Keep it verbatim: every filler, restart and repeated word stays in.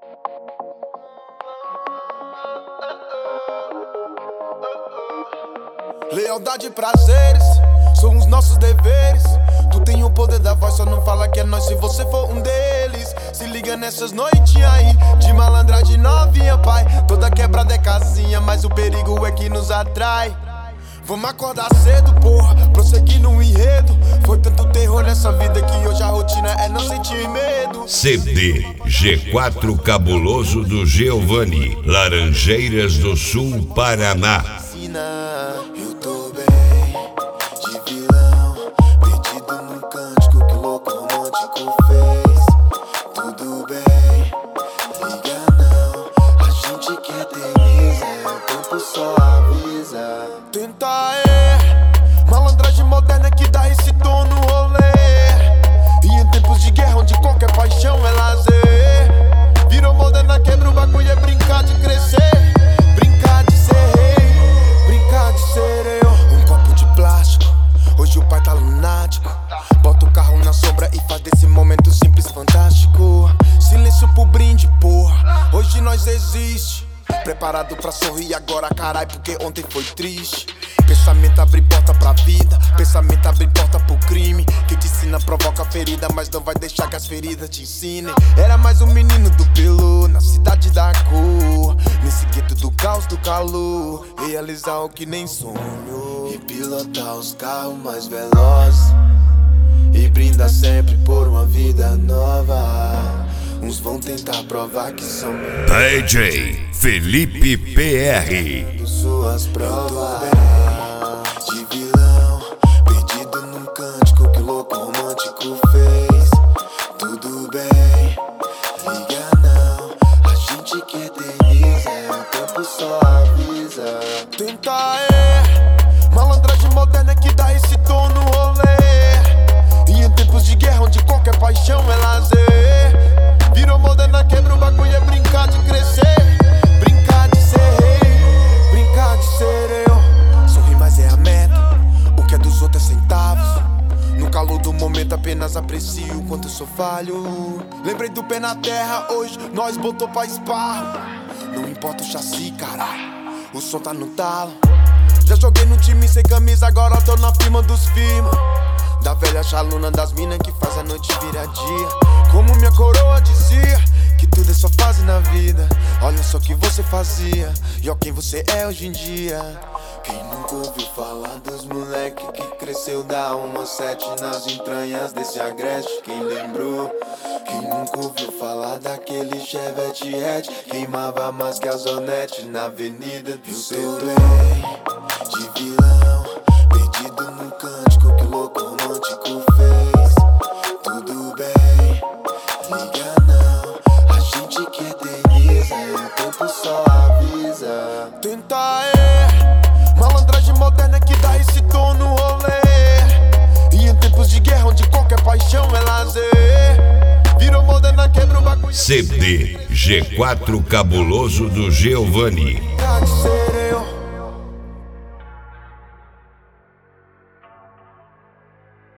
Lealdade e prazeres são os nossos deveres. Tu tem o poder da voz, só não fala que é nós se você for um deles. Se liga nessas noites aí, de malandragem novinha, pai. Toda quebrada é casinha, mas o perigo é que nos atrai. Vamos acordar cedo, porra, prosseguir no enredo. Foi tanto terror nessa vida que hoje a rotina é não sentir medo. C D G quatro Cabuloso do Giovanni, Laranjeiras do Sul, Paraná. Eu tô bem, de vilão, perdido num cântico que o louco romântico fez. Tudo bem, liga não, a gente que eterniza, o tempo só avisa. Tenta é, malandragem moderna que dá esse tom no rolê. E em tempos de guerra onde qualquer paixão é lazer, virou moderna, quebra o bagulho, é brincar de crescer. Brincar de ser rei, brincar de ser eu. Um copo de plástico, hoje o pai tá lunático. Bota o carro na sombra e faz desse momento simples fantástico. Silêncio pro brinde, porra, hoje nós existe. Preparado pra sorrir agora, carai, porque ontem foi triste. Pensamento abre porta pra vida, pensamento abre porta pro crime. Quem te ensina provoca ferida, mas não vai deixar que as feridas te ensinem. Era mais um menino do pelo, na cidade da cor, nesse gueto do caos, do calor. Realizar o que nem sonho, e pilotar os carros mais velozes, e brindar sempre por uma vida nova. Uns vão tentar provar que são D J Felipe P R. Suas provas de vilão, perdido num cântico que o louco romântico fez. Tudo bem, liga não, a gente que eterniza, o tempo só avisa. Tenta é, malandragem moderna que dá esse tom no rolê. E em tempos de guerra onde qualquer paixão é lazer, virou moderna, quebra o bagulho, é brincar de crescer. Brincar de ser rei, brincar de ser eu. Sorrir, mas é a meta, o que é dos outros é centavos. No calor do momento apenas aprecio o quanto eu sou falho. Lembrei do pé na terra, hoje nós botou pra esparro. Não importa o chassi, caralho, o som tá no talo. Já joguei no time sem camisa, agora tô na firma dos firma. Da velha chaluna das minas que faz a noite virar dia. Como minha coroa dizia, que tudo é só fase na vida. Olha só o que você fazia, e ó quem você é hoje em dia. Quem nunca ouviu falar dos moleque que cresceu da uma sete nas entranhas desse agreste? Quem lembrou? Quem nunca ouviu falar daquele Chevette hatch, queimava mais que a Zonete na avenida do seu bem. De vilão, perdido num cântico que o louco romântico fez. Tudo bem, liga não, a gente que eterniza, o tempo só avisa. Tenta é, malandragem moderna que dá esse tom no rolê. E em tempos de guerra onde qualquer paixão é lazer, virou moderna, quebra o bagulho. C D G quatro Cabuloso do Giovanni. Brincar de ser eu.